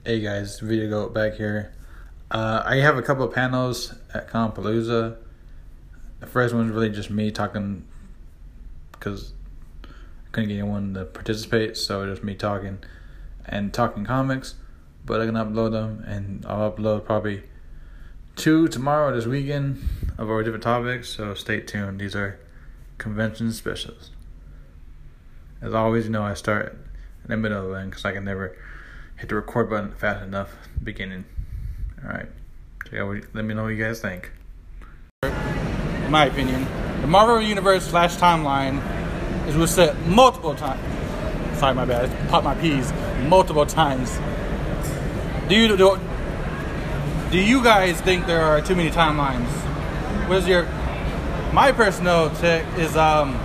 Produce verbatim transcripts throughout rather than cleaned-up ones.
Hey guys, Video Goat back here. Uh, I have a couple of panels at Compalooza. The first one's really just me talking because I couldn't get anyone to participate, so just me talking and talking comics. But I can upload them, and I'll upload probably two tomorrow or this weekend of our different topics, so stay tuned. These are convention specials. As always, you know, I start in the middle of the end because I can never hit the record button fast enough at the beginning. Alright, so yeah, let me know what you guys think. In my opinion, the Marvel Universe slash timeline is reset multiple times. Sorry, my bad. I popped my peas multiple times. Do you do? Do you guys think there are too many timelines? What is your? My personal take is um.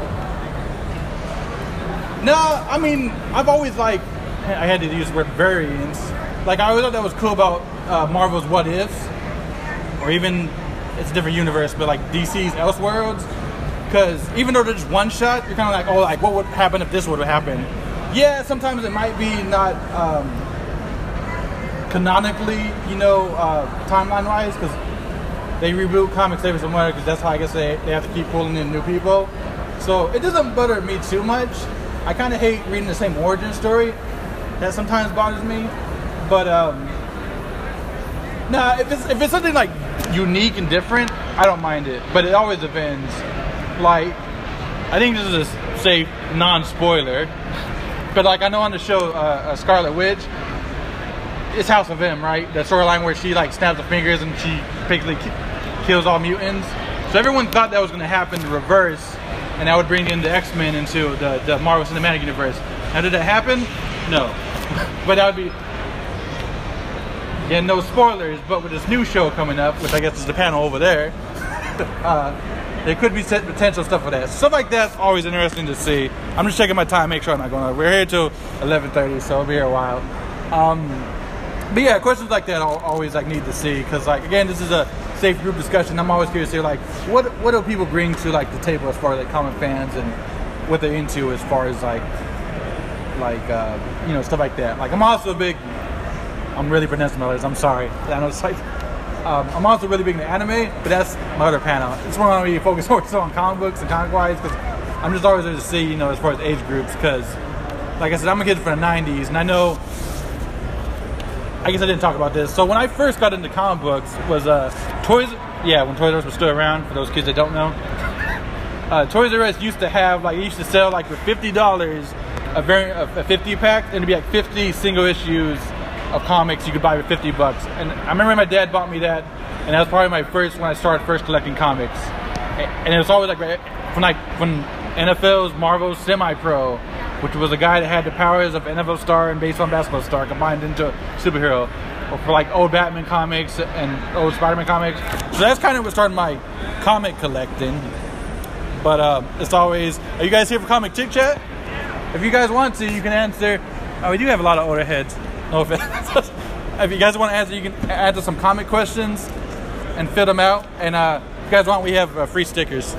No, I mean I've always like. I had to use the word variants. Like, I always thought that was cool about uh, Marvel's What Ifs, or even, it's a different universe, but like D C's Elseworlds. Because even though they're just one shot, you're kind of like, oh, like, what would happen if this would have happened? Yeah, sometimes it might be not um, canonically, you know, uh, timeline-wise, because they reboot comics every somewhere, because that's how I guess they, they have to keep pulling in new people. So it doesn't bother me too much. I kind of hate reading the same origin story. That sometimes bothers me, but um, nah. If it's if it's something like unique and different, I don't mind it. But it always depends. Like, I think this is a safe non-spoiler, but like I know on the show uh, Scarlet Witch, it's House of M, right? The storyline where she like snaps her fingers and she basically ki- kills all mutants. So everyone thought that was going to happen in reverse, and that would bring in the X-Men into the the Marvel Cinematic Universe. Now, did that happen? No. But that would be, yeah, no spoilers, but with this new show coming up, which I guess is the panel over there, uh, there could be potential stuff for that. Stuff like that's always interesting to see. I'm just checking my time, make sure I'm not going over. We're here till eleven thirty, so we'll be here a while. Um, but yeah, questions like that I'll always like need to see, because like, again, this is a safe group discussion. I'm always curious to hear like, what what do people bring to like the table as far as like comic fans and what they're into as far as like, like uh, you know, stuff like that. Like, I'm also a big, I'm really pronouncing my letters, I'm sorry. I know it's like, um, I'm also really big into anime, but that's my other panel. It's where I'm going to focus more on comic books and comic wise, because I'm just always there to see, you know, as far as age groups, because, like I said, I'm a kid from the nineties, and I know, I guess I didn't talk about this. So when I first got into comic books was uh, Toys, yeah, when Toys R Us was still around, for those kids that don't know. Uh, Toys R Us used to have, like, it used to sell, like, for fifty dollars, a very a fifty pack, and it'd be like fifty single issues of comics you could buy for fifty bucks. And I remember my dad bought me that, and that was probably my first, when I started first collecting comics. And it was always like, when like when N F L's Marvel Semi-Pro, which was a guy that had the powers of N F L star and baseball and basketball star combined into a superhero, or for like old Batman comics and old Spider-Man comics. So that's kind of what started my comic collecting. But uh, it's always, are you guys here for Comic Chick Chat? If you guys want to, you can answer. Oh, we do have a lot of older heads. No offense. If you guys want to answer, you can answer some comic questions and fill them out. And uh, if you guys want, we have uh, free stickers.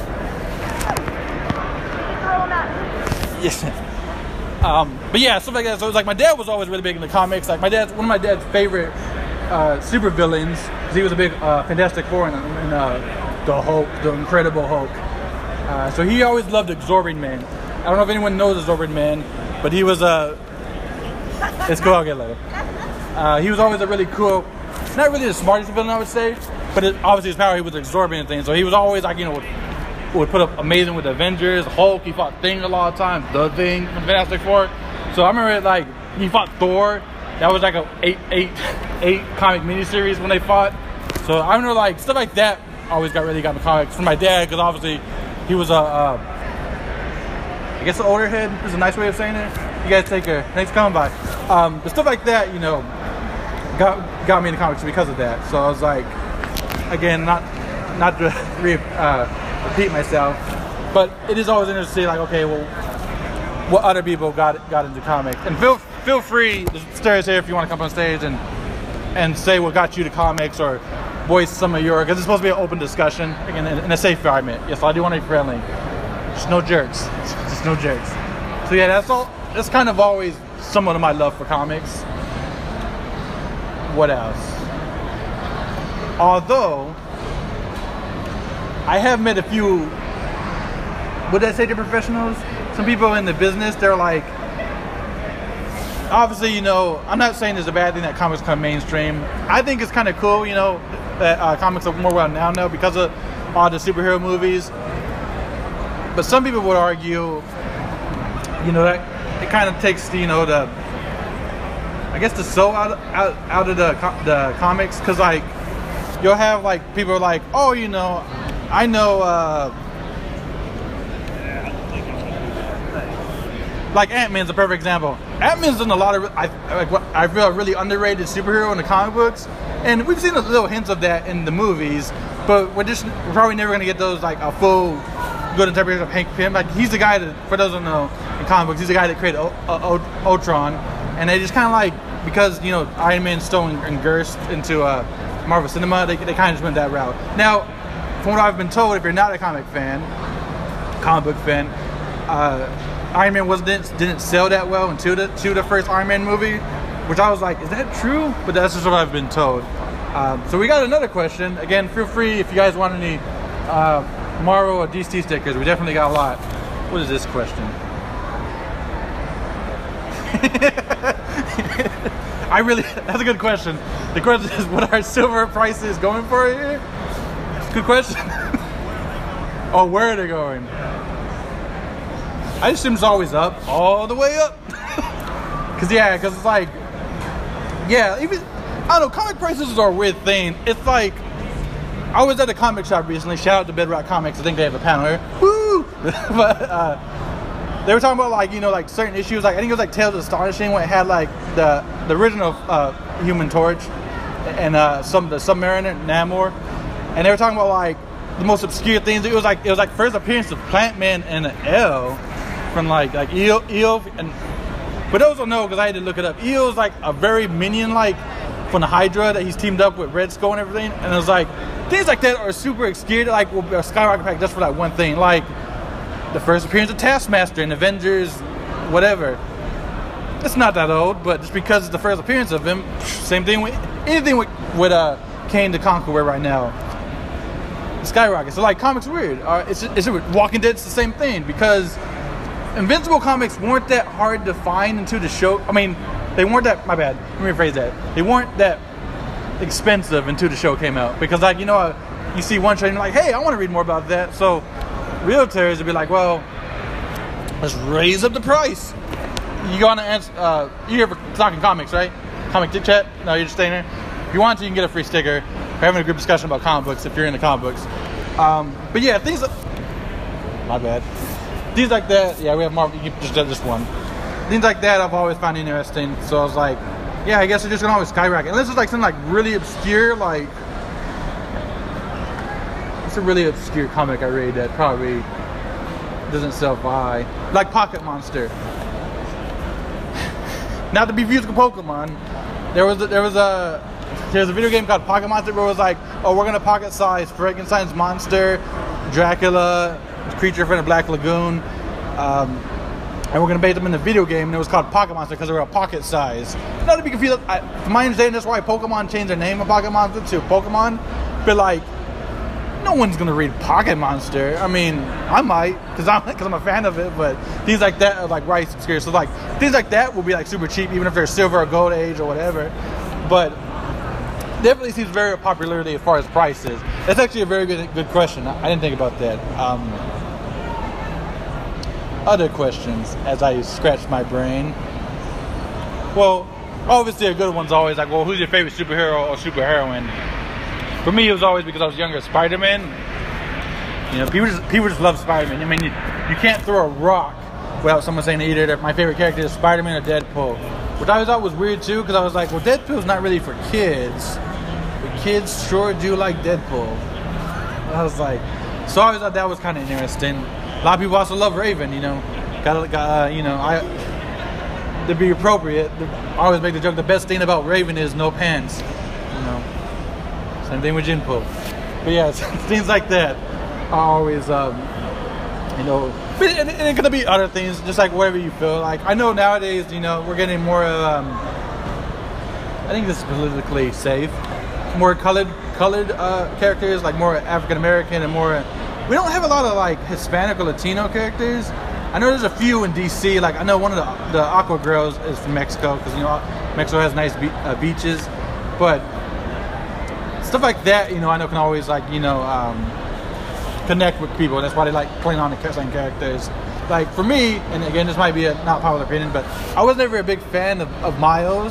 Yes. Um, but yeah, stuff like that. So it was like my dad was always really big into comics. Like my dad's one of my dad's favorite uh, super villains, because he was a big uh, Fantastic Four and uh, the Hulk, the Incredible Hulk. Uh, so he always loved Absorbing Man. I don't know if anyone knows Absorbing Man, but he was a. Uh, it's cool. I'll get it later. Uh, he was always a really cool, not really the smartest villain, I would say, but it, obviously his power, he was absorbing and things. So he was always like, you know, would, would put up amazing with the Avengers, Hulk. He fought Thing a lot of times, the Thing from Fantastic Four. So I remember like he fought Thor. That was like a eight, eight, eight comic miniseries when they fought. So I remember like stuff like that always got really got me comics from my dad, because obviously he was a. Uh, I guess the older head is a nice way of saying it. You guys take care. Thanks for coming by. Um, but stuff like that, you know, got got me into comics because of that. So I was like, again, not not to re, uh, repeat myself, but it is always interesting to see, like, okay, well, what other people got got into comics. And feel feel free, the stairs here, if you want to come on stage and and say what got you to comics, or voice some of your, because it's supposed to be an open discussion, again, in a safe environment. Yes, I do want to be friendly. Just no jerks. Just no jerks. So yeah, that's all. That's kind of always somewhat of my love for comics. what else? Although I have met a few, would I say they're professionals? Some people in the business, they're like, obviously, you know, I'm not saying it's a bad thing that comics come mainstream. I think it's kind of cool, you know, that uh, comics are more well known now because of all the superhero movies. But some people would argue, you know, that it kind of takes, you know, the, I guess the soul out out, out of the the comics, because like you'll have like people like, oh, you know, I know. Uh, Like Ant-Man's a perfect example. Ant-Man's done a lot of, I, like, what I feel, a really underrated superhero in the comic books, and we've seen a little hints of that in the movies. But we're just we're probably never gonna get those like a full good interpretation of Hank Pym. Like he's the guy that, for those who don't know, in comic books, he's the guy that created o- o- Ultron, and they just kind of like, because you know Iron Man's still engrossed into uh, Marvel cinema, they they kind of just went that route. Now, from what I've been told, if you're not a comic fan, comic book fan. Uh, Iron Man was didn't, didn't sell that well until the, to the first Iron Man movie, which I was like, is that true? But that's just what I've been told. Um, so we got another question. Again, feel free if you guys want any uh, Marvel or D C stickers. We definitely got a lot. What is this question? I really, that's a good question. The question is, what are silver prices going for here? Good question. Oh, where are they going? I assume it's always up, all the way up. Cause yeah, cause it's like, yeah, even, I don't know, comic prices are a weird thing. It's like, I was at a comic shop recently, shout out to Bedrock Comics, I think they have a panel here, woo! But uh, they were talking about like, you know, like certain issues, like I think it was like Tales of Astonishing when it had like the, the original uh, Human Torch and uh, some the Submariner, Namor, and they were talking about like the most obscure things. It was like, it was like first appearance of Plant Man and an L. From like like Eel, Eel, and for those who don't know, because I had to look it up, Eel is like a very minion like from the Hydra that he's teamed up with Red Skull and everything, and it was like things like that are super obscure, like will be a skyrocket pack just for that one thing, like the first appearance of Taskmaster in Avengers, whatever. It's not that old, but just because it's the first appearance of him, same thing with anything with with uh Kane the Conqueror right now. Skyrocket. So like comics weird. Uh, it's it's Walking Dead's the same thing because Invincible comics weren't that hard to find until the show. I mean, they weren't that. My bad. Let me rephrase that. They weren't that expensive until the show came out. Because, like, you know, uh, you see one show and you're like, hey, I want to read more about that. So, realtors would be like, well, let's raise up the price. You go on and answer. Uh, you're talking comics, right? Comic Dick Chat? No, you're just staying there. If you want to, you can get a free sticker. We're having a group discussion about comic books if you're into comic books. Um, but yeah, things. Like, my bad. Things like that, yeah, we have Marvel, you just did this one. Things like that I've always found interesting. So I was like, yeah, I guess they're just gonna always skyrocket. Unless it's like something like really obscure, like it's a really obscure comic I read that probably doesn't sell by. Like Pocket Monster. Not to be musical Pokemon. There was a, there was a there's a video game called Pocket Monster where it was like, oh, we're gonna pocket size Frankenstein's monster, Dracula, creature from the Black Lagoon, um, and we're going to bait them in the video game, and it was called Pocket Monster because they were a pocket size. Not to be confused, I, from my understanding, that's why Pokemon changed their name of Pocket Monster to Pokemon, but like, no one's going to read Pocket Monster. I mean, I might, because I'm, cause I'm a fan of it, but things like that are like right obscure. So like, things like that will be like super cheap, even if they're silver or gold age or whatever, but definitely seems very popularity as far as prices. That's actually a very good good question. I didn't think about that. Um, other questions as I scratch my brain. Well, obviously a good one's always like, well, who's your favorite superhero or superheroine? For me, it was always because I was younger, Spider-Man. You know, people just people just love Spider-Man. I mean, you, you can't throw a rock without someone saying either that my favorite character is Spider-Man or Deadpool. Which I thought was weird too, because I was like, well, Deadpool's not really for kids. But kids sure do like Deadpool. I was like, so I always thought that was kind of interesting. A lot of people also love Raven, you know. Gotta, got, uh, you know, I to be appropriate. I always make the joke. The best thing about Raven is no pants. You know. Same thing with Jinpo. But yeah, things like that are always, um, you know. But it, it, it could be other things, just like whatever you feel like. I know nowadays, you know, we're getting more, um, I think this is politically safe. More colored colored uh, characters, like more African American and more. We don't have a lot of like Hispanic or Latino characters. I know there's a few in D C. Like I know one of the the Aqua girls is from Mexico because you know Mexico has nice be- uh, beaches, but stuff like that, you know, I know can always like you know um, connect with people. That's why they like playing on the same characters. Like for me, and again, this might be a not popular opinion, but I was never a big fan of, of Miles.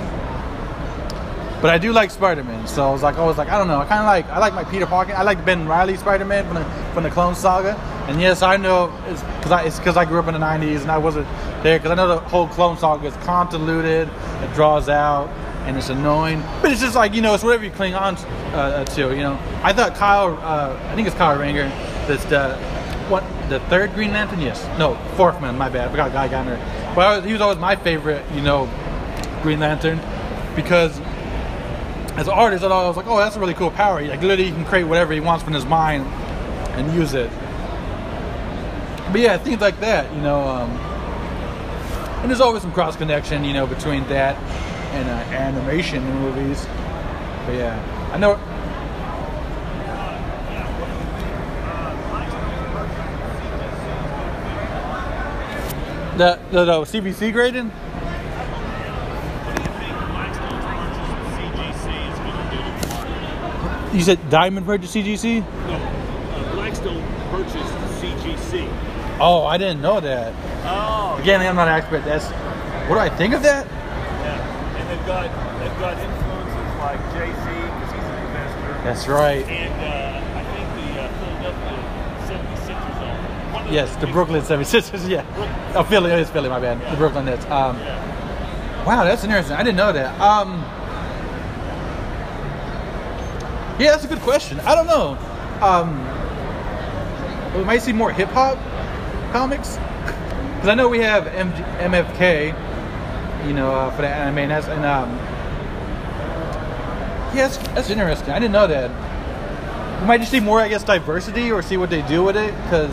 But I do like Spider-Man, so I was like, I was like, I don't know, I kind of like, I like my Peter Parker, I like Ben Reilly Spider-Man from the from the Clone Saga, and yes, I know it's because I it's because I grew up in the nineties and I wasn't there, because I know the whole Clone Saga is convoluted, it draws out, and it's annoying, but it's just like you know, it's whatever you cling on uh, to, you know. I thought Kyle, uh, I think it's Kyle Rayner, that's the what the third Green Lantern, yes, no, fourth man, my bad, I forgot Guy Gardner, but I was, he was always my favorite, you know, Green Lantern, because as an artist, I was like, oh, that's a really cool power. Like, literally, he can create whatever he wants from his mind and use it. But yeah, things like that, you know. Um, and there's always some cross connection, you know, between that and uh, animation in movies. But yeah, I know. The the, the C B C grading. You said Diamond purchased C G C? No, uh, Blackstone purchased C G C. Oh, I didn't know that. Oh. Again, I'm not an expert. That's what do I think of that? Yeah, and they've got they've got influences like Jay-Z because he's an investor. That's right. And uh, I think the uh, Philadelphia seventy-sixers are one of Yes, the Brooklyn seventy-sixers. Yeah. Brooklyn. Oh, Philly. It is Philly. My bad. Yeah. The Brooklyn Nets. Um, Yeah. Wow, that's interesting. I didn't know that. Um, yeah, that's a good question. I don't know. Um, we might see more hip hop comics because I know we have M- MFK, you know, uh, for the anime, and that's and um, yeah, that's, that's interesting. I didn't know that. We might just see more, I guess, diversity or see what they do with it because.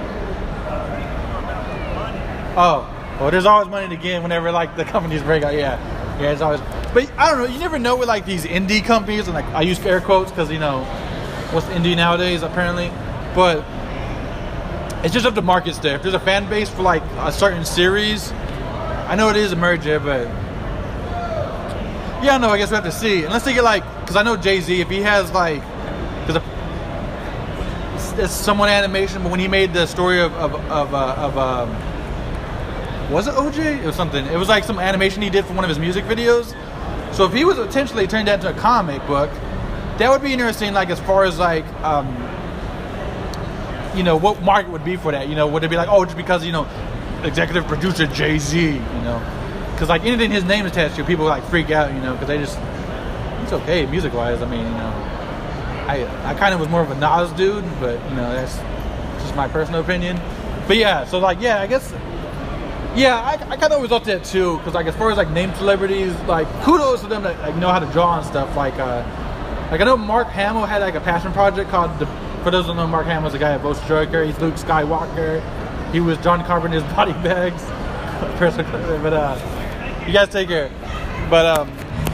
Oh, well, there's always money to gain whenever like the companies break out. Yeah, yeah, it's always. But I don't know. You never know with like these indie companies, and like I use air quotes because you know what's indie nowadays apparently. But it's just up to markets there. If there's a fan base for like a certain series, I know it is a merger, but yeah, no, I guess we have to see. Unless they get like, because I know Jay-Z, if he has like, because it's somewhat animation, but when he made the story of of of, uh, of um. Was it O J? It was something. It was like some animation he did for one of his music videos. So if he was potentially turned that into a comic book, that would be interesting. Like as far as like, um, you know, what market would be for that? You know, would it be like, oh, just because you know, executive producer Jay-Z? You know, because like anything his name is attached to, people like freak out. You know, because they just it's okay music wise. I mean, you know, I I kind of was more of a Nas dude, but you know, that's just my personal opinion. But yeah, so like yeah, I guess. Yeah, I, I kind of always looked at it too, because like as far as like named celebrities, like kudos to them that like know how to draw and stuff. Like, uh, like I know Mark Hamill had like a passion project called. The, for those who don't know, Mark Hamill's the guy that votes Joker. He's Luke Skywalker. He was John Carpenter's Body Bags. But uh, you guys take care. But um,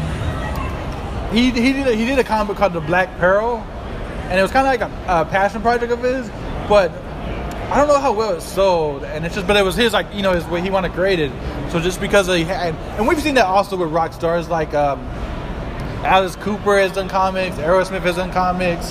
he he did a, he did a comic book called The Black Pearl, and it was kind of like a, a passion project of his, but. I don't know how well it sold, and it's just, but it was his, like, you know, his way he wanted graded. So just because he had, and we've seen that also with rock stars like um, Alice Cooper has done comics, Aerosmith has done comics.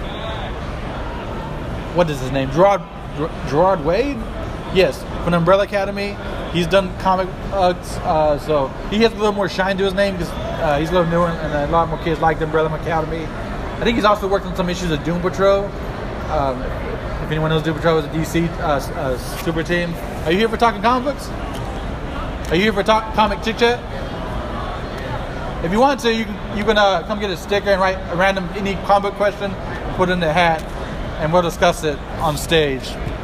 What is his name? Gerard Gerard Wade? Yes, from Umbrella Academy. He's done comic books, uh, so he has a little more shine to his name because uh, he's a little newer, and a lot more kids like the Umbrella Academy. I think he's also worked on some issues of Doom Patrol. Um, If anyone knows Doom Patrol is a D C uh, uh, super team. Are you here for talking comic books? Are you here for talk comic chit chat? If you want to, you can you can uh, come get a sticker and write a random any comic book question, and put it in the hat, and we'll discuss it on stage.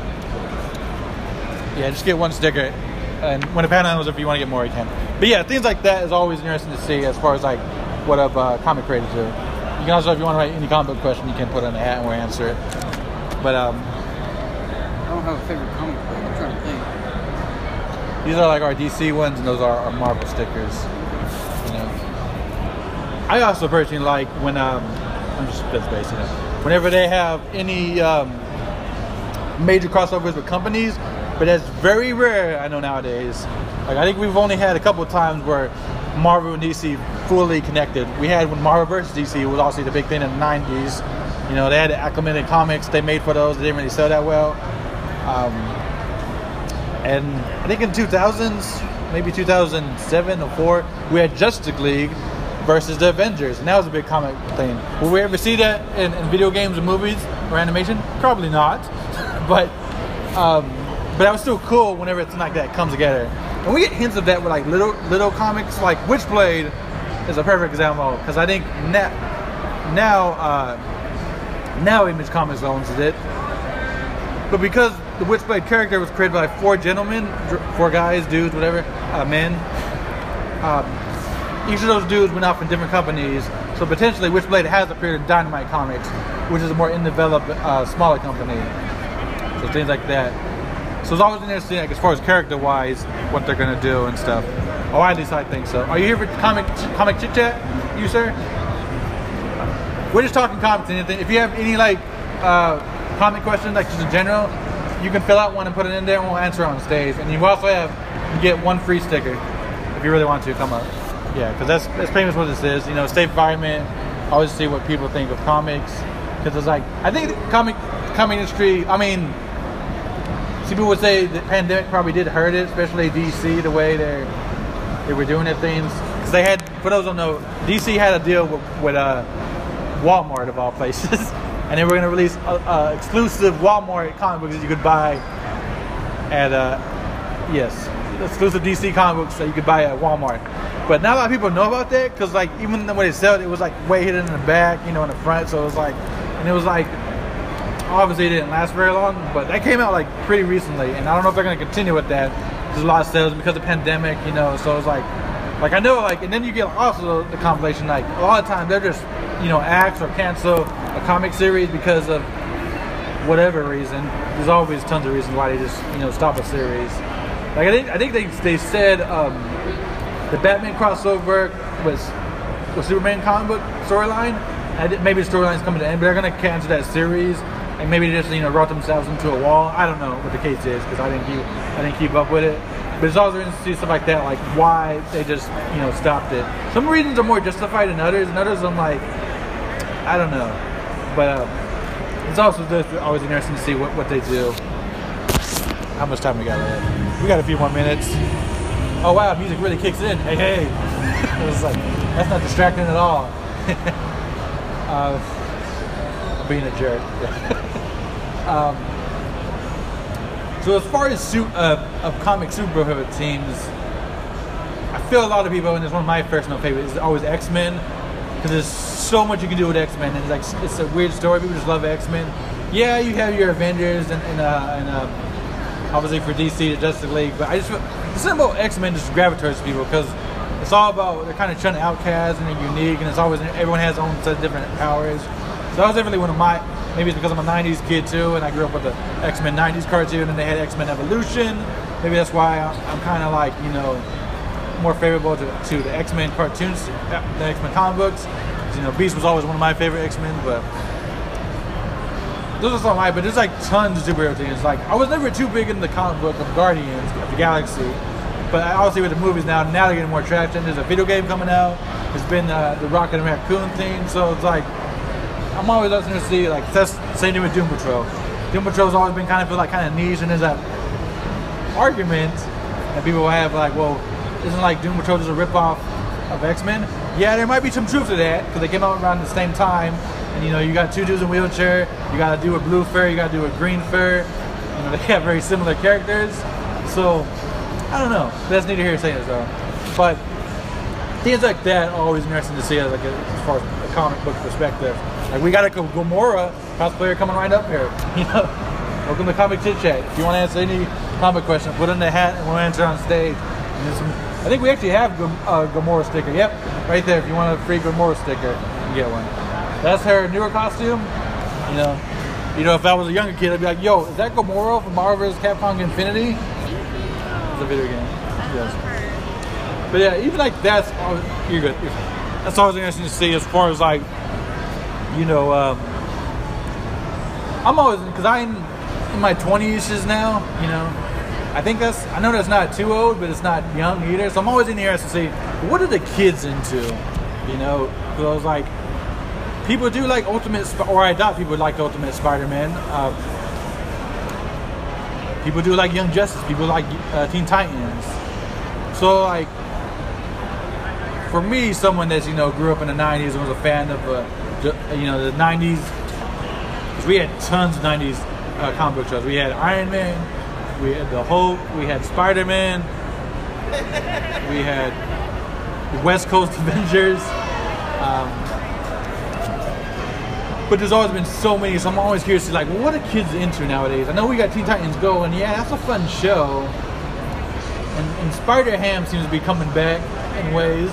Yeah, just get one sticker, and when the panel ends, if you want to get more, you can. But yeah, things like that is always interesting to see as far as like what up uh, comic creators do. You can also, if you want to write any comic book question, you can put it in the hat and we'll answer it. But um. I don't have a favorite comic book. I'm trying to think. These are like our D C ones, and those are our Marvel stickers. You know. I also personally like when um, I'm just that's basic. You know, whenever they have any um, major crossovers with companies, but that's very rare. I know nowadays. Like I think we've only had a couple of times where Marvel and D C fully connected. We had when Marvel versus D C was also the big thing in the nineties. You know, they had the acclimated comics they made for those. They didn't really sell that well. Um, and I think in two thousands, maybe two thousand seven or four, we had Justice League versus the Avengers, and that was a big comic thing. Will we ever see that in, in video games or movies or animation? Probably not. but um, but that was still cool whenever something like that comes together. And we get hints of that with like little little comics, like Witchblade is a perfect example, because I think now now uh, now Image Comics owns it. But because the Witchblade character was created by four gentlemen, four guys, dudes, whatever, uh, men. Um, Each of those dudes went off in different companies, so potentially Witchblade has appeared in Dynamite Comics, which is a more in-developed, uh, smaller company. So things like that. So it's always interesting, like, as far as character-wise, what they're gonna do and stuff. Or at least I think so. Are you here for comic comic chit chat, you sir? We're just talking comics and anything. If you have any like uh, comic questions, like just in general, you can fill out one and put it in there, and we'll answer on stage. And you also have you get one free sticker if you really want to come up. Yeah, because that's that's pretty much what this is. You know, safe environment. Always see what people think of comics. Because it's like, I think the comic comic industry. I mean, some people would say the pandemic probably did hurt it, especially D C, the way they they were doing their things. Because they had, for those who don't know, D C had a deal with, with uh, Walmart of all places, and they were going to release uh, uh, exclusive Walmart comic books that you could buy at uh, yes, exclusive D C comic books that you could buy at Walmart. But not a lot of people know about that, because like even when they sell it, it was like way hidden in the back, you know, in the front. So it was like, and it was like, obviously it didn't last very long, but that came out like pretty recently, and I don't know if they're going to continue with that. There's a lot of sales because of the pandemic, you know. So it's like, like I know, like, and then you get also the compilation. Like a lot of times they're just, you know, axe or cancel a comic series because of whatever reason. There's always tons of reasons why they just, you know, stop a series. Like I think I think they they said. Um, The Batman crossover was with Superman comic book storyline. Maybe the storyline's coming to end, but they're gonna cancel that series, and maybe they just, you know, wrote themselves into a wall. I don't know what the case is, because I didn't keep I didn't keep up with it. But it's also interesting to see stuff like that, like why they just, you know, stopped it. Some reasons are more justified than others, and others I'm like, I don't know. But uh, it's also just always interesting to see what, what they do. How much time we got left? We got a few more minutes. Oh wow, music really kicks in. Hey, hey. It was like, that's not distracting at all. uh, I'm being a jerk. um, so as far as su- uh, of comic superhero teams, I feel a lot of people, and it's one of my personal favorites, is always X-Men. Because there's so much you can do with X-Men. And it's like, it's a weird story. People just love X-Men. Yeah, you have your Avengers and, and, uh, and uh, obviously for D C, the Justice League. But I just feel, the thing about X-Men just gravitates people, because it's all about, they're kind of trying to outcast and they're unique, and it's always, everyone has their own set of different powers. So that was definitely one of my, maybe it's because I'm a nineties kid too, and I grew up with the X-Men nineties cartoon, and they had X-Men Evolution. Maybe that's why I'm, I'm kind of like, you know, more favorable to, to the X-Men cartoons, the X-Men comic books. You know, Beast was always one of my favorite X-Men, but those are some right, but there's like tons of superhero teams. Like, I was never too big in the comic book of Guardians of the Galaxy, but I obviously with the movies now, now they're getting more traction. There's a video game coming out. There's been uh, the Rocket and Raccoon thing, so it's like, I'm always listening to see, like, that's the same thing with Doom Patrol. Doom Patrol's always been kind of feel like kind of niche, and there's that argument that people will have, like, well, isn't like Doom Patrol just a ripoff of X-Men? Yeah, there might be some truth to that, because they came out around the same time. And you know, you got two dudes in a wheelchair, you gotta do a blue fur, you gotta do a green fur. You know, they have very similar characters. So, I don't know. That's neither here nor there though. But things like that are always interesting to see as, like, a, as far as a comic book perspective. Like, we got a Gamora cosplayer coming right up here. You know, welcome to Comic Chit Chat. If you want to answer any comic question, put in the hat and we'll answer on stage. And some, I think we actually have a uh, Gamora sticker. Yep, right there. If you want a free Gamora sticker, you can get one. That's her newer costume. You know, you know, if I was a younger kid, I'd be like, "Yo, is that Gamora from Marvel versus. Capcom Infinity?" It's a video game. Yes. But yeah, even like that's oh, you're good. You're that's always interesting to see as far as like, you know, um, I'm always, because I'm in my twenties now, you know, I think that's, I know that's not too old, but it's not young either. So I'm always interested to see, what are the kids into, you know? Because I was like, people do like Ultimate, or I thought people liked Ultimate Spider-Man. Uh, people do like Young Justice. People like uh, Teen Titans. So like, for me, someone that's, you know, grew up in the nineties and was a fan of, uh, you know, the nineties, because we had tons of nineties uh, comic book shows. We had Iron Man, we had the Hulk, we had Spider-Man, we had the West Coast Avengers. Um, but there's always been so many, so I'm always curious to like, well, what are kids into nowadays? I know we got Teen Titans Go, and yeah, that's a fun show. And, and Spider-Ham seems to be coming back in ways.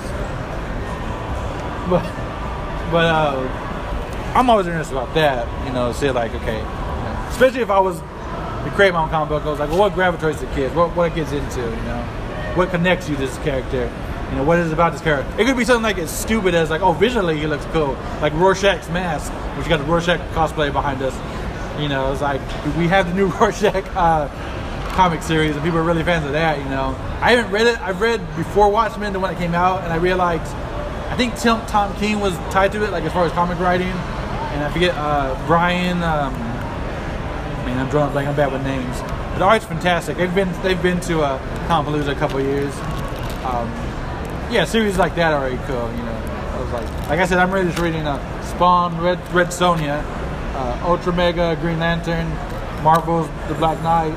But, but uh, I'm always interested about that, you know, say like, okay, you know, especially if I was to create my own comic book, I was like, well, what gravitates to kids? What, what are kids into, you know? What connects you to this character? You know, what is it about this character? It could be something like as stupid as like, oh, visually he looks cool. Like Rorschach's mask, which got the Rorschach cosplay behind us. You know, it's like, we have the new Rorschach uh, comic series, and people are really fans of that, you know. I haven't read it. I've read before Watchmen, the one that came out, and I realized, I think Tim, Tom King was tied to it, like as far as comic writing. And I forget, uh, Brian, um, man, I'm drawing a blank, I'm bad with names. But the art's fantastic. They've been, they've been to uh, Compalooza a couple of years. Um, yeah, series like that are already cool, you know. I was like, like I said, I'm really just reading uh, Spawn, Red, Red Sonja, uh, Ultra Mega, Green Lantern, Marvel's The Black Knight,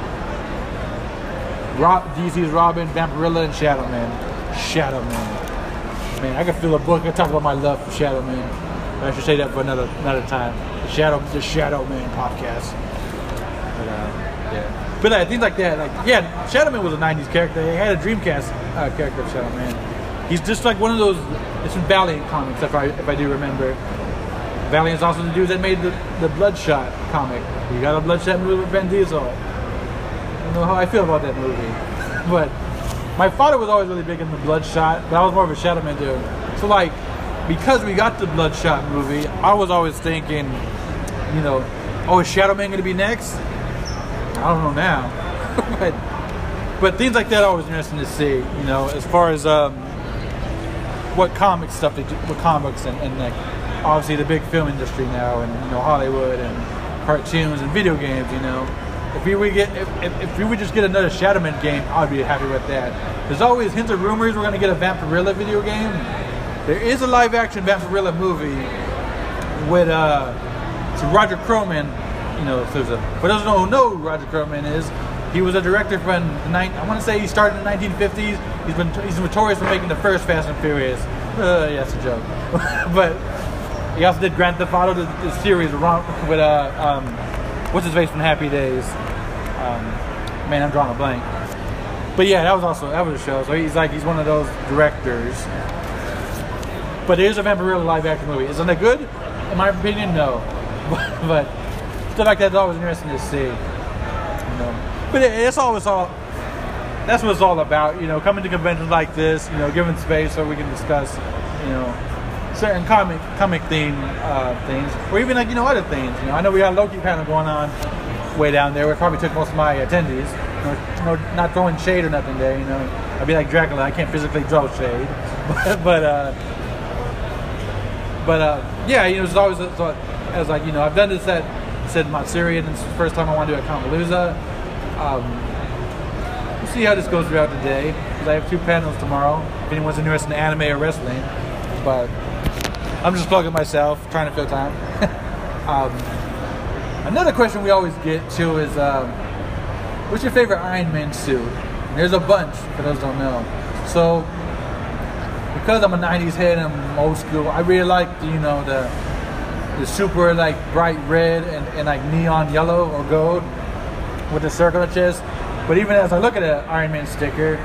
Rob, D C's Robin, Vampirilla, and Shadow Man. Shadow Man. Man, I could fill a book and talk about my love for Shadow Man. But I should say that for another another time. The Shadow, the Shadow Man podcast. But uh, yeah. But uh, things like that, like yeah, Shadow Man was a nineties character. He had a Dreamcast uh, character of Shadow Man. He's just like one of those. It's from Valiant comics, if I if I do remember. Valiant's also the dudes that made the, the Bloodshot comic. You got a Bloodshot movie with Vin Diesel. I don't know how I feel about that movie, but my father was always really big in the Bloodshot, but I was more of a Shadow Man dude. So like, because we got the Bloodshot movie, I was always thinking, you know, oh, is Shadow Man going to be next? I don't know now, but but things like that are always interesting to see. You know, as far as um, what comic stuff they do, what comics and, and like obviously the big film industry now, and you know Hollywood and cartoons and video games. You know, if we would get if, if, if we would just get another Shadow Man game, I'd be happy with that. There's always hints of rumors we're going to get a Vampirilla video game. There is a live action Vampirilla movie with uh, so Roger Corman. You know, if there's a, for those who don't know who Roger Corman is, he was a director from the nine, I want to say he started in the nineteen fifties. He's been he's notorious for making the first Fast and Furious. Uh, yeah, that's a joke. But he also did Grand Theft Auto, the, the series with uh, um, what's his face from Happy Days. Um, man, I'm drawing a blank. But yeah, that was also that was a show. So he's like he's one of those directors. But there's a Vampirilla live action movie. Isn't it good? In my opinion, no. But stuff like that's always interesting to see. You know. But it, it's always all that's what it's all about, you know, coming to conventions like this, you know, giving space so we can discuss, you know, certain comic comic theme uh, things. Or even like, you know, other things. You know, I know we got a Loki panel going on way down there, which probably took most of my attendees. You know, you know, not throwing shade or nothing there, you know. I'd be like Dracula, I can't physically throw shade. But but uh But uh, yeah, you know, it's always it's like, as like you know, I've done this at said Montserrat, and it's the first time I want to do it at Compalooza. Um, we'll see how this goes throughout the day, because I have two panels tomorrow. If anyone's interested in anime or wrestling, but I'm just plugging myself, trying to fill time. um, another question we always get to is, um, what's your favorite Iron Man suit? And there's a bunch for those who don't know. So. Because I'm a nineties head and I'm old school, I really like the, you know, the the super like bright red and, and like neon yellow or gold with the circle on the chest. But even as I look at the Iron Man sticker,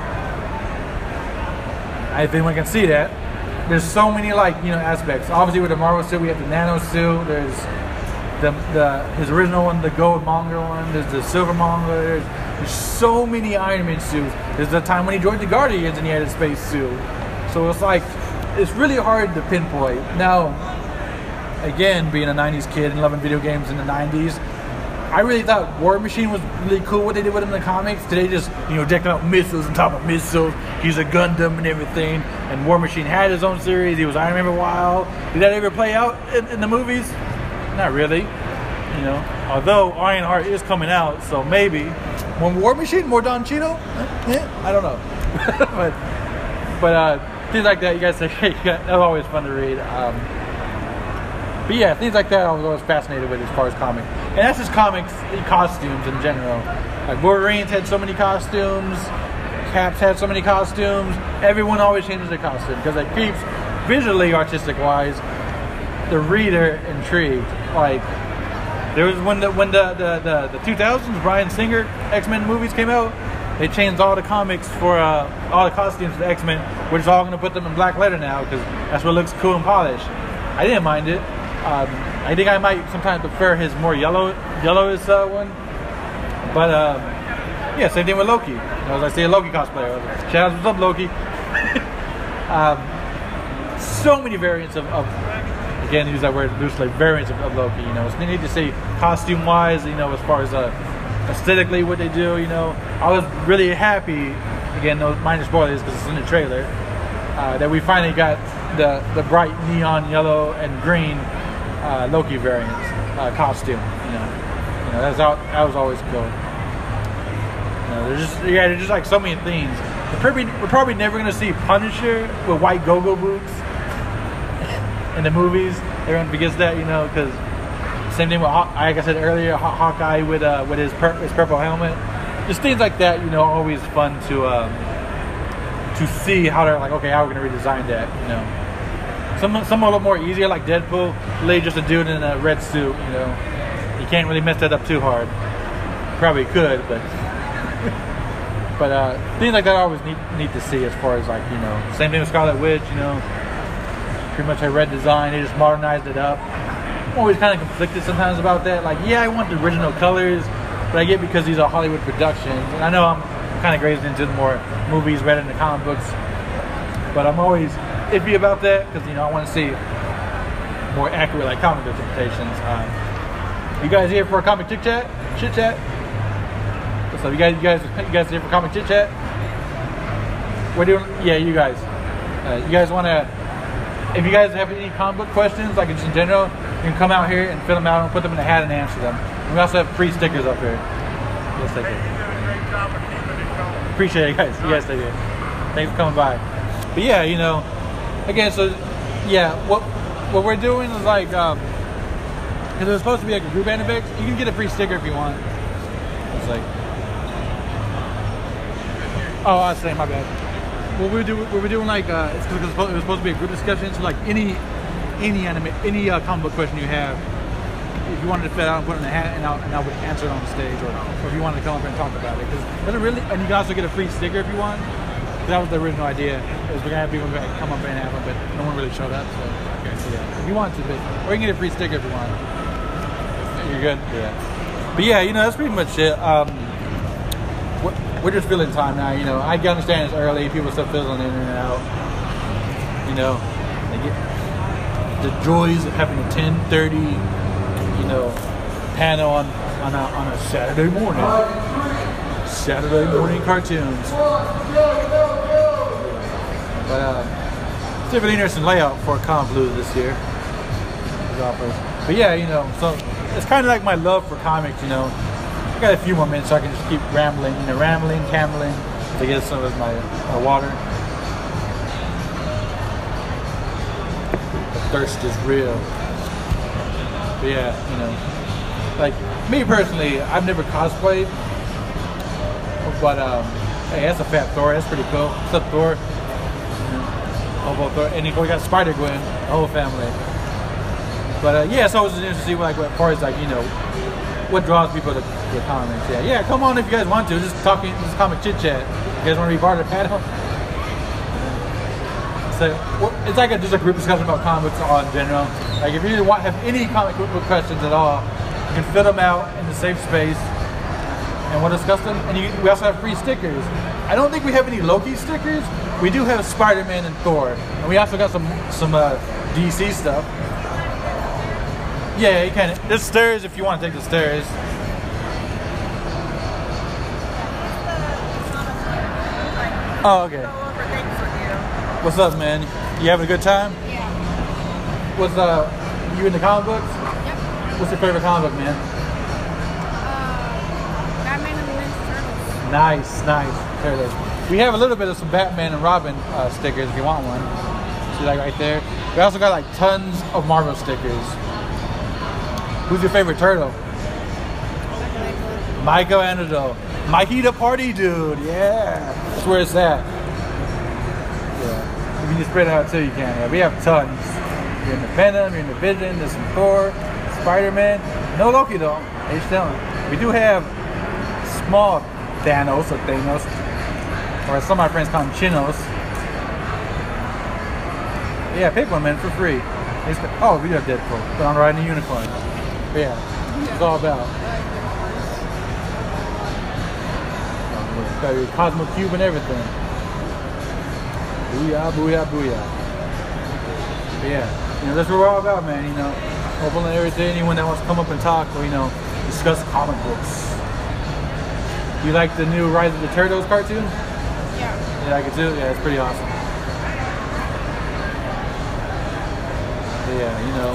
I think we can see that there's so many like, you know, aspects. Obviously with the Marvel suit, we have the nano suit. There's the the his original one, the gold manga one. There's the silver manga. There's, there's so many Iron Man suits. There's the time when he joined the Guardians and he had a space suit. So it's like, it's really hard to pinpoint. Now, again, being a nineties kid and loving video games in the nineties, I really thought War Machine was really cool what they did with him in the comics. Today just, you know, decking out missiles on top of missiles. He's a Gundam and everything. And War Machine had his own series. He was Iron Man for a while. Did that ever play out in, in the movies? Not really. You know, although Ironheart is coming out, so maybe more War Machine, more Don Cheadle. Eh, I don't know, but but uh, things like that. You guys say that's always fun to read. Um, but yeah, things like that I was always fascinated with as far as comics, and that's just comics costumes in general. Like Wolverines had so many costumes, Caps had so many costumes. Everyone always changes their costume because it keeps visually, artistic wise, the reader intrigued. Like. There was when the when the the, the, the two thousands Bryan Singer X-Men movies came out, they changed all the comics for uh, all the costumes for the X-Men. We're just all going to put them in black leather now because that's what looks cool and polished. I didn't mind it. Um, I think I might sometimes prefer his more yellow yellowish uh, one. But um, yeah, same thing with Loki. You know, as I say, a Loki cosplayer. Shout out, what's up, Loki? um, so many variants of. of Again, use that word loosely, variants of, of Loki, you know. It's neat to see costume-wise, you know, as far as uh, aesthetically what they do, you know. I was really happy, again, no minor spoilers because it's in the trailer, uh, that we finally got the, the bright neon yellow and green uh, Loki variant uh, costume, you know. You know, that's out, that was always cool. You know, there's just, yeah, there's just like so many things. We're probably, we're probably never going to see Punisher with white go-go boots in the movies. Everyone forgets that, you know, because same thing with Haw- like I said earlier, Haw- Hawkeye with uh, with his pur- his purple helmet. Just things like that, you know, always fun to um, to see how they're like, okay, how we're gonna redesign that, you know. Some some are a little more easier, like Deadpool, literally just a dude in a red suit, you know. You can't really mess that up too hard. Probably could, but but uh, things like that are always neat neat to see as far as like, you know. Same thing with Scarlet Witch, you know. Pretty much a red design, they just modernized it up. I'm always kind of conflicted sometimes about that. Like, yeah, I want the original colors, but I get because these are Hollywood productions. And I know I'm kind of grazed into the more movies rather than the comic books, but I'm always iffy about that because, you know, I want to see more accurate, like, comic book interpretations. Um, you guys here for a comic chit chat? Chit chat? What's up? You guys, you guys, you guys here for comic chit chat? We're doing, yeah, you guys. Uh, you guys want to? If you guys have any comic book questions, like just in general, you can come out here and fill them out and put them in a hat and answer them. And we also have free stickers up here. Yes, thank you. Appreciate it, guys. Yes, thank you. Thanks for coming by. But yeah, you know, again, so yeah, what what we're doing is like, um, because it was supposed to be like a group anime, you can get a free sticker if you want. It's like, oh, I was saying, my bad. What we do, what we're doing, like, uh, it's because it was supposed to be a group discussion. So, like, any, any anime, any uh, comic book question you have, if you wanted to fit out and put it in a hat, and I and I would answer it on the stage, or, or if you wanted to come up and talk about it, because doesn't really, and you can also get a free sticker if you want. That was the original idea. Is we're gonna have people come up and have them, but no one really showed up. So, okay, so yeah, if you want to, but, or you can get a free sticker if you want. You're good. Yeah. But yeah, you know, that's pretty much it. Um, We're just filling time now, you know. I can understand it's early, people still fizzling in and out. You know, they get the joys of having a ten thirty, you know, panel on on a, on a Saturday morning. Saturday morning cartoons. But uh, it's definitely an interesting layout for Comic Blues this year. But yeah, you know, so it's kind of like my love for comics, you know. I got a few more minutes so I can just keep rambling, you know, rambling, cambling to get some of my, my water. The thirst is real. But yeah, you know, like me personally, I've never cosplayed, but um, hey, that's a fat Thor. That's pretty cool. What's up, Thor? You know, Hobo Thor, and we got Spider Gwen, the whole family. But uh, yeah, so it was interesting to see like as far as like, you know, what draws people to the comics. Yeah, yeah. Come on if you guys want to. Just talking, just comic chit chat. You guys want to be part of the panel? So it's like a, just a group discussion about comics all in general. Like if you want have any comic book questions at all, you can fill them out in the safe space, and we'll discuss them. And you, we also have free stickers. I don't think we have any Loki stickers, we do have Spider-Man and Thor, and we also got some some uh, D C stuff. Yeah, you can. There's stairs if you want to take the stairs. Oh, okay. What's up, man? You having a good time? Yeah. What's uh, you into comic books? Yep. What's your favorite comic book, man? Uh, Batman and the Ninja Turtles. Nice, nice. There it is. We have a little bit of some Batman and Robin uh, stickers if you want one. See, like right there. We also got like tons of Marvel stickers. Who's your favorite turtle? Michelangelo. Mikey the party dude. Yeah. That's where it's at. Yeah. If you can spread it out too, you can. Yeah, we have tons. You're in the Venom, you're in the Vision, there's some Thor, Spider-Man. No Loki though. They still. We do have small Thanos or Thanos, or as some of my friends call him Chinos. Yeah, pick one, man, for free. It's, oh, we do have Deadpool. But I'm riding a unicorn. But yeah, it's all about. Got your Cosmo Cube and everything. Booyah, booyah, booyah. But yeah, you know, that's what we're all about, man. You know, open to everything. Anyone that wants to come up and talk or, you know, discuss comic books. You like the new Rise of the Turtles cartoon? Yeah. You like it too? Yeah, it's pretty awesome. But yeah, you know.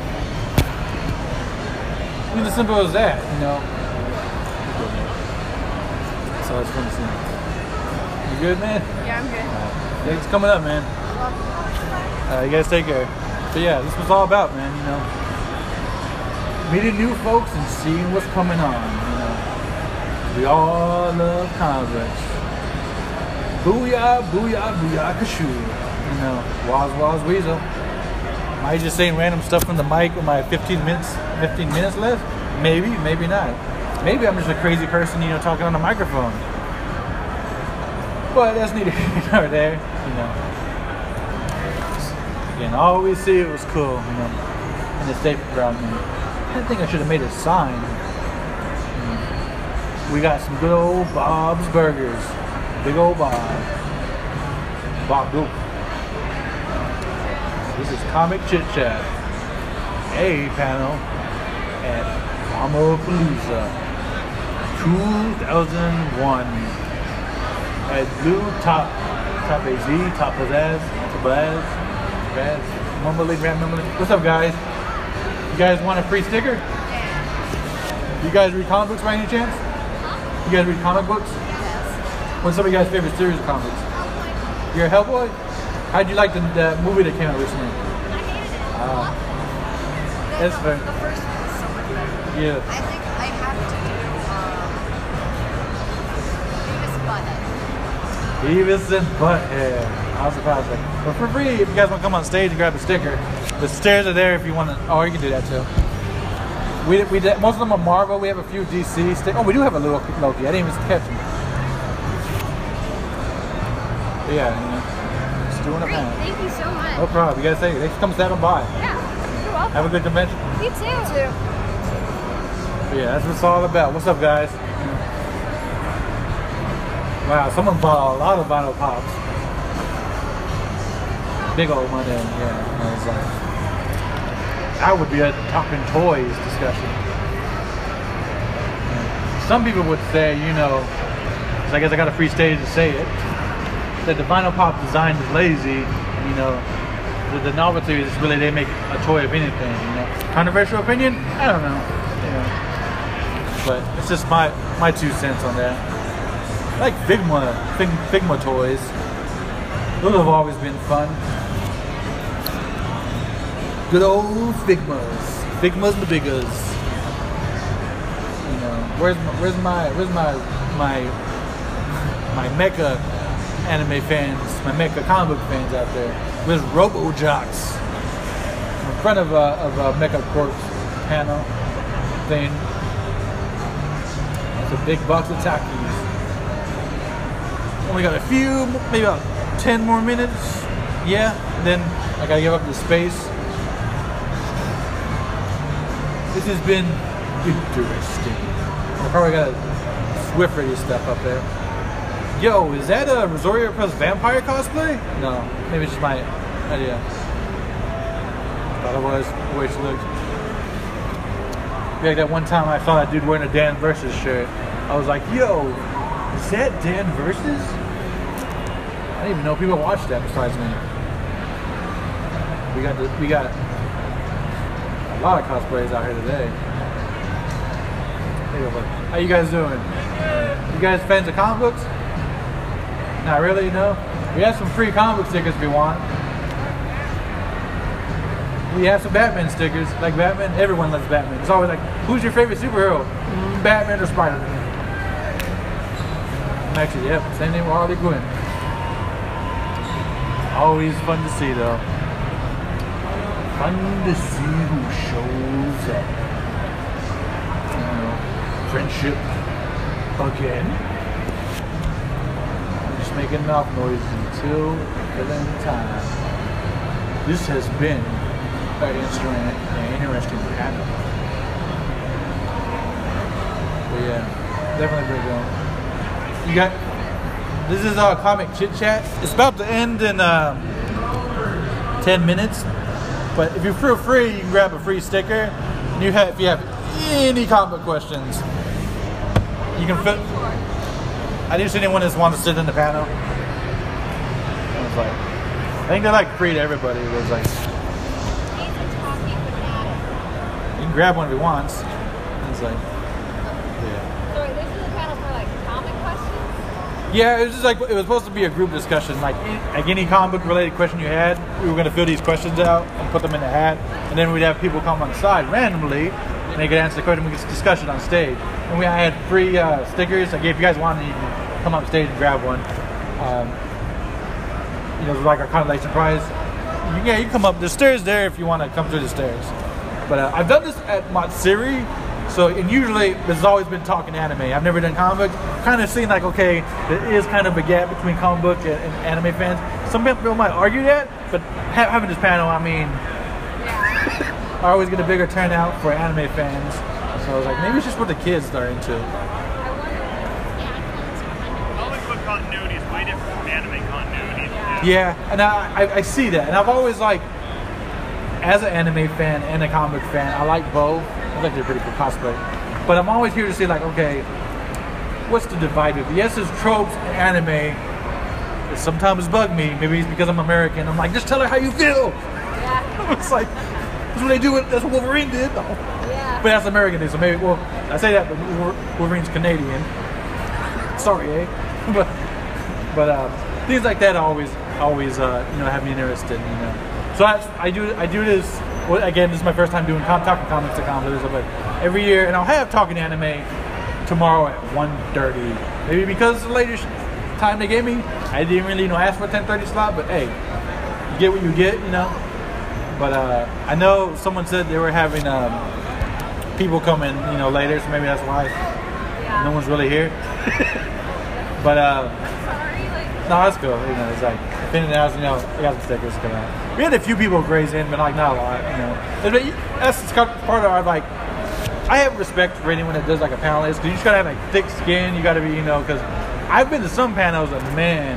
It's as simple as that, you know. So it's fun to see. You good, man? Yeah, I'm good. Yeah, it's coming up, man. Uh, you guys take care. But yeah, this was all about, man, you know. Meeting new folks and seeing what's coming on, you know. We all love comic books. Booyah, booyah, booyah, kashoo. You know, waz, waz, weasel. Am I just saying random stuff from the mic with my fifteen minutes, fifteen minutes left? Maybe, maybe not. Maybe I'm just a crazy person, you know, talking on a microphone. But that's neither here nor there, you know. Again, all we see it was cool, you know. And the safe around me. I think I should have made a sign. We got some good old Bob's Burgers. Big old Bob. Bob Goop. This is Comic Chit Chat. A panel at Comicpalooza two thousand one. At Blue Top. Top A Z. Top Pizzazz. Top Blaz. Baz. Mumbling, ram, mumbling. What's up, guys? You guys want a free sticker? You guys read comic books by any chance? You guys read comic books? Yes. What's some of you guys' favorite series of comics? You're a Hellboy? How'd you like the, the movie that came out recently? I hated it. Ah. The- That's the, fair. The first one was so much better. Yeah. I think I have to do um, Beavis Beavis and Butthead. and Butthead. I was surprised. But for free, if you guys want to come on stage and grab a sticker, the stairs are there if you want to. Oh, you can do that too. We, we did, most of them are Marvel. We have a few D C stickers. Oh, we do have a little Loki. I didn't even catch him. But yeah, you know, just doing a Great, panel. thank you so much. No problem. You guys say they come stop by. Yeah, you're welcome. Have a good convention. You too. You too. But yeah, that's what it's all about. What's up, guys? Wow, someone bought a lot of vinyl pops. Big old money. Yeah, I was like, that would be a talking toys discussion. Some people would say, you know, 'cause I guess I got a free stage to say it, that the vinyl pop design is lazy. You know, the, the novelty is really they make a toy of anything. You know, controversial opinion? I don't know. You know, but it's just my my two cents on that. I like Figma, Fig, Figma toys. Those have always been fun. Good old Figmas. Figmas the biggers. You know, where's my, where's my, where's my, my, my mecha anime fans, my mecha comic book fans out there? Where's Robo Jocks? In front of a, of a Mecha Corps panel thing. That's a big box of Takis. Only got a few, maybe about ten more minutes. Yeah, then I gotta give up the space. This has been interesting. I probably got Swift Radio stuff up there. Yo, is that a Rosario Press vampire cosplay? No, maybe it's just my idea. Thought it was the way she looked. Like that one time I saw that dude wearing a Dan Versus shirt. I was like, yo, is that Dan Versus? I didn't even know people watched that besides me. We got the, we got a lot of cosplays out here today. How you guys doing? You guys fans of comic books? Not really, no? We have some free comic book stickers if you want. We have some Batman stickers, like Batman. Everyone loves Batman. It's always like, who's your favorite superhero? Mm, Batman or Spider-Man? Actually, yep, same name with Harley Quinn. Always fun to see, though. Fun to see who shows up. You know, friendship again. I'm just making mouth noises until filling time. This has been an interesting, an interesting panel. But yeah, definitely pretty cool. You got, this is our comic chit chat. It's about to end in um, ten minutes. But if you feel free, you can grab a free sticker. And you have, if you have any comic questions, you can fit. I didn't see anyone that wants to sit in the panel. I was like, I think they're like free to everybody. It was like, you can grab one if you want. It's like, yeah. So this is a panel for like comic questions? Yeah, it was just like, it was supposed to be a group discussion. Like, like any comic book related question you had, we were going to fill these questions out and put them in the hat. And then we'd have people come on the side randomly, and they could answer the question. We could discuss it on stage. And we I had free uh, stickers. Like, if you guys wanted, you can come on stage and grab one. Um, you know, it was like our consolation prize. You, yeah, you can come up. The stairs there if you want to come through the stairs. But uh, I've done this at Matsuri. So, and usually, there's always been talking anime. I've never done comic book. Kind of seen like, okay, there is kind of a gap between comic book and, and anime fans. Some people might argue that, but ha- having this panel, I mean, I always get a bigger turnout for anime fans. So I was like, maybe it's just what the kids are into. Comic book continuity is way different from anime continuity. Yeah, and I, I, I see that. And I've always like, as an anime fan and a comic book fan, I like both. I think they're pretty cool cosplay. But I'm always here to see like, okay, what's the divide with? Yes, there's tropes in anime that sometimes bug me. Maybe it's because I'm American. I'm like, just tell her how you feel. Yeah. It's like, that's what they do. That's what Wolverine did. Yeah. But that's American, so maybe, well, I say that, but Wolverine's Canadian. Sorry, eh? But, but uh, things like that always, always, uh, you know, have me interested, you know. So I, I do, I do this. Well, again, this is my first time doing com- talking comics to comics, but every year, and I'll have talking anime tomorrow at one thirty. Maybe because it's the latest time they gave me, I didn't really, you know, ask for a ten thirty slot, but hey, you get what you get, you know. But uh, I know someone said they were having um, people coming, you know, later, so maybe that's why Yeah. no one's really here. But uh, Sorry, like, no, that's cool. You know, it's like if anything else, you know, I got some stickers coming out. We had a few people graze in, but like not a lot, you know. But that's part of our like. I have respect for anyone that does like a panelist because you just gotta have like thick skin. You gotta be, you know, because I've been to some panels and man,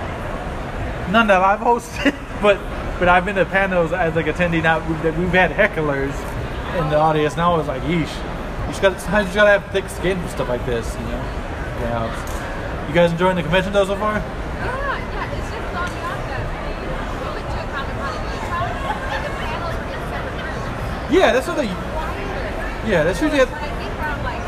none that I've hosted, but but I've been to panels as like attending out that we've had hecklers in the audience, and I was like, yeesh. You just gotta sometimes you just gotta have thick skin for stuff like this, you know. Yeah. You guys enjoying the convention though so far? yeah, yeah, it's just on the off that we went to a Comic Con in Utah, and the panels were in separate rooms. Yeah, that's what they. Quieter. Yeah, that's usually But I think around like,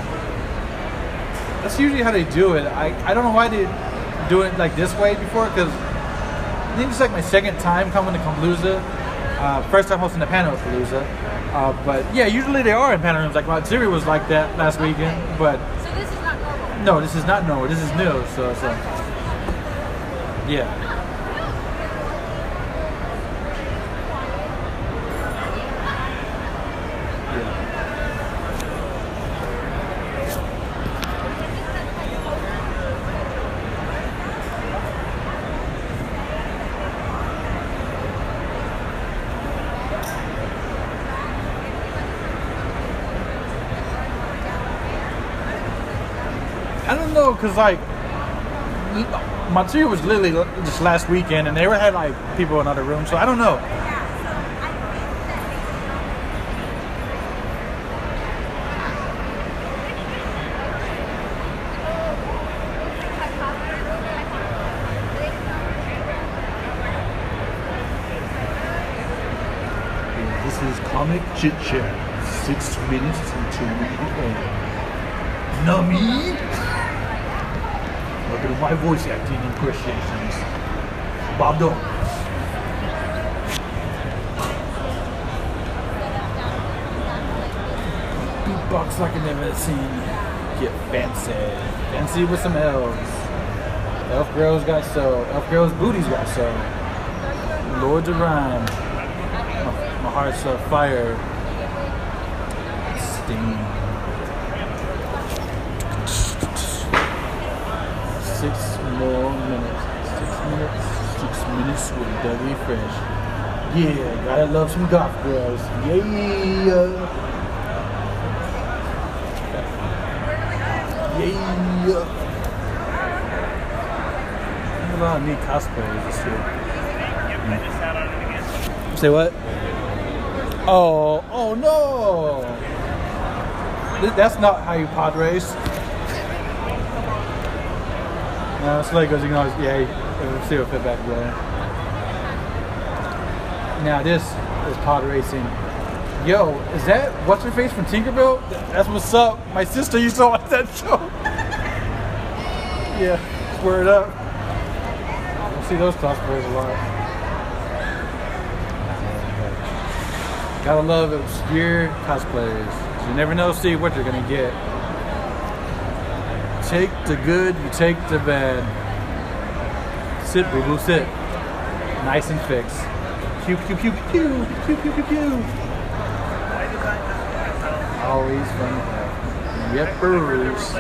that's usually how they do it. I, I don't know why they do it like this way before, because I think it's like my second time coming to Palooza. Uh, first time hosting a panel at Palooza. Uh, but yeah, usually they are in panel rooms. Like Matsuri was like that last weekend, but so this is not normal. no, this is not normal. This is new. So, so yeah. I don't know, cause like Montreal was literally just last weekend, and they were had like people in other rooms, so I don't know. This is Comic Chit Chat. Six minutes until we end. Nami? Look at my voice acting impressions. Bob Dog. Beatbox like I've never seen. Get fancy. Fancy with some elves. Elf girls got so. Elf girls' booties got so. Lords of Rhyme. My, my heart's on fire. Steam. Six more minutes. Six minutes. Six minutes with Dougie Fresh. Yeah, gotta love some goth girls. Yeah. Yeah. There's a lot of neat cosplays this year. Say what? Oh, oh no! Th- That's not how you pod race. No, it's Legos. You can always, yeah, you see what fit back there. Now this is pod racing. Yo, is that what's her face from Tinkerbell? That's what's up. My sister used to watch that show. Yeah, square it up. I see those cosplayers a lot. Gotta love obscure cosplayers. You never know, see what you're gonna get. Take the good, you take the bad. Sit, boo boo, sit. Nice and fixed. Pew pew pew pew pew pew pew pew. Always fun to have. Yep, Bruce.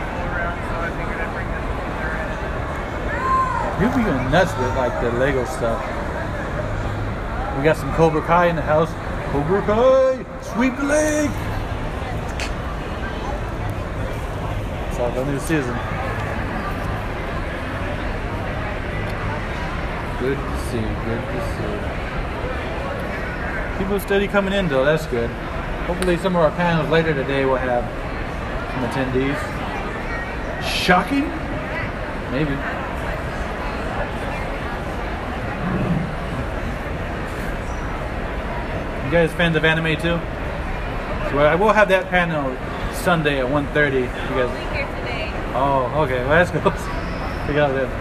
People be going nuts with like the Lego stuff. We got some Cobra Kai in the house. Cobra Kai, sweep the leg. It's all the new season. Good to see, good to see. People steady coming in though, that's good. Hopefully some of our panels later today will have some attendees. Shocking? Maybe. You guys fans of anime too? So I will have that panel Sunday at one thirty. You guys. Only here today. Oh, okay. Well, that's cool. We got it.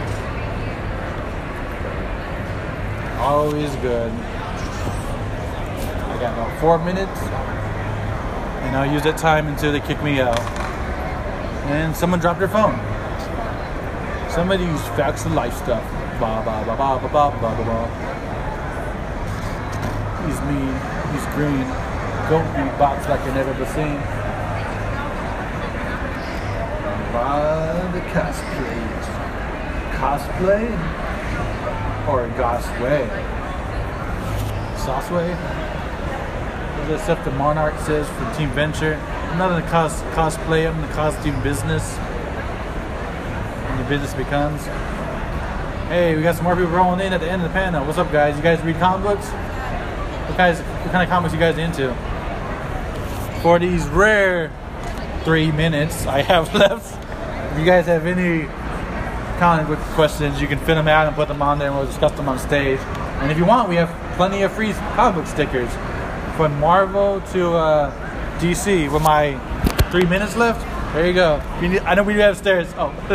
Always good. I got about four minutes, and I'll use that time until they kick me out. And someone dropped their phone. Somebody used facts of life stuff. Ba ba ba ba ba ba ba ba. He's mean. He's green. Goat beatbox like I never been seen. By the cosplays. Cosplay or Gosway? Sauceway? Is that stuff the Monarch says from Team Venture? I'm not in the cos cosplay, I'm in the costume business. And your business becomes. Hey, we got some more people rolling in at the end of the panel. What's up, guys? You guys read comic books? What guys? What kind of comics you guys into? For these rare three minutes I have left, if you guys have any comic book questions, you can fill them out and put them on there, and we'll discuss them on stage. And if you want, we have plenty of free comic book stickers. From Marvel to uh, D C. With my three minutes left, there you go. You need, I know we do have stairs. Oh, I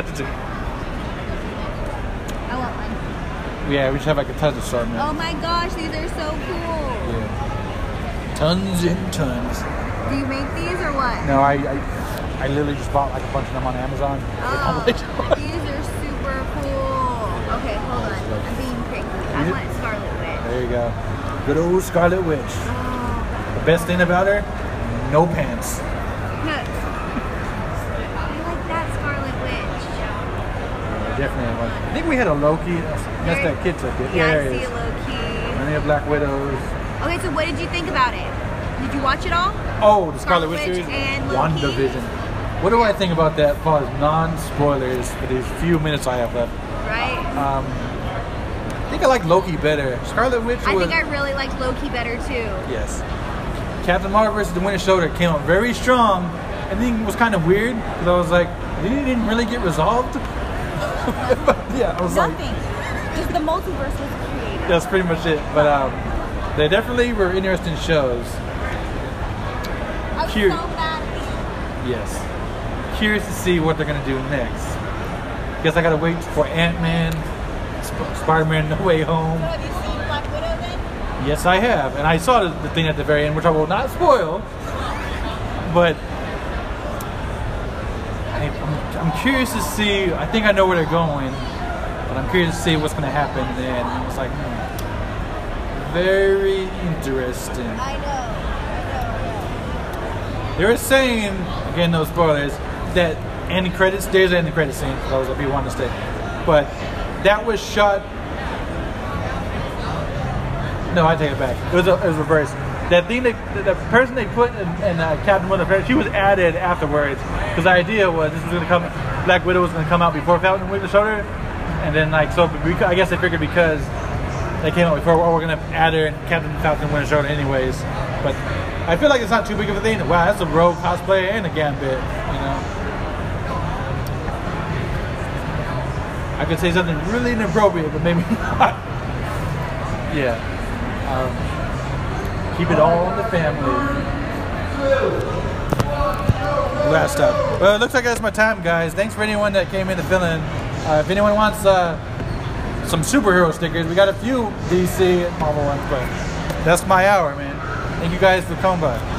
want one. yeah, we should have like a tons of assortment. Oh my gosh, these are so cool. Yeah. Tons and tons. Do you make these or what? No, I, I, I literally just bought like a bunch of them on Amazon. Oh, these are super cool. Okay, hold on. I'm being cranky. I want Scarlet Witch. There you go. Good old Scarlet Witch. Oh. The best thing about her, no pants. Look. I like that Scarlet Witch. Yeah, definitely one. I think we had a Loki. That's that kid took it. Yeah, there I it see is. a Loki. And they have Black Widows. Okay, so what did you think about it? Did you watch it all? Oh, the Scarlet, Scarlet Witch Witch series. and Loki? WandaVision. what do I think about that as far as non-spoilers for these few minutes I have left? Right. Um, I think I like Loki better. Scarlet Witch I was... think I really liked Loki better too. Yes. Captain Marvel versus the Winter Soldier came out very strong. I think it was kind of weird because I was like, it didn't really get resolved. But yeah, I was Nothing. like... Just the multiverse was created. That's pretty much it. But um, they definitely were interesting shows. I was Cute. so mad at you. Yes. Curious to see what they're going to do next. Guess I got to wait for Ant-Man, Sp- Spider-Man No Way Home. So have you seen Black Widow then? Yes, I have. And I saw the, the thing at the very end, which I will not spoil. But I, I'm, I'm curious to see. I think I know where they're going. But I'm curious to see what's going to happen. And it's like, hmm, very interesting. I know. I know. They were saying, again, no spoilers, that end credits, there's an end credit scene for those of you who want to stay. But that was shot. No, I take it back. It was a, it was reversed. That thing, that the person they put in, in uh, Captain Winter, she was added afterwards. Because the idea was this was going to come, Black Widow was going to come out before Falcon Winter Soldier, and then like so, I guess they figured because they came out before, well, we're going to add her in Captain Falcon Winter Soldier anyways. But I feel like it's not too big of a thing. Wow, that's a Rogue cosplay and a Gambit, you know. I could say something really inappropriate, but maybe not. Yeah. Um, keep it all in the family. Last up. Well, it looks like that's my time, guys. Thanks for anyone that came in to fill in. Uh, if anyone wants uh, some superhero stickers, we got a few D C and Marvel ones, but that's my hour, man. Thank you guys for coming by.